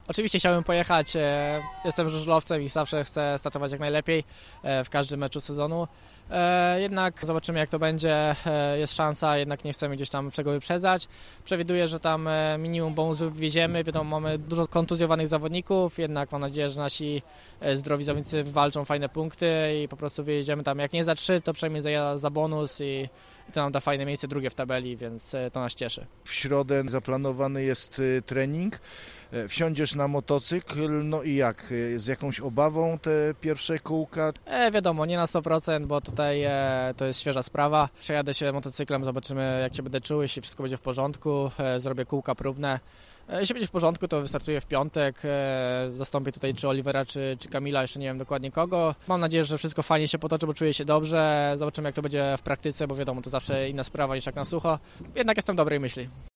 Oczywiście chciałbym pojechać, jestem żużlowcem i zawsze chcę startować jak najlepiej w każdym meczu sezonu. Jednak zobaczymy jak to będzie, jest szansa, jednak nie chcemy gdzieś tam tego wyprzedzać. Przewiduję, że tam minimum bonusów wywieziemy, wiadomo, mamy dużo kontuzjowanych zawodników, jednak mam nadzieję, że nasi zdrowi zawodnicy walczą fajne punkty i po prostu wyjedziemy tam jak nie za 3, to przynajmniej za bonus i to nam da fajne miejsce drugie w tabeli, więc to nas cieszy. W środę zaplanowany jest trening, wsiądziesz na motocykl, no i jak? Z jakąś obawą te pierwsze kółka? Wiadomo, nie na 100%, bo tutaj to jest świeża sprawa. Przejadę się motocyklem, zobaczymy jak się będę czuł, jeśli wszystko będzie w porządku, zrobię kółka próbne. Jeśli będzie w porządku, to wystartuję w piątek, zastąpię tutaj czy Olivera, czy Kamila, jeszcze nie wiem dokładnie kogo. Mam nadzieję, że wszystko fajnie się potoczy, bo czuję się dobrze. Zobaczymy jak to będzie w praktyce, bo wiadomo, to zawsze inna sprawa niż jak na sucho. Jednak jestem dobrej myśli.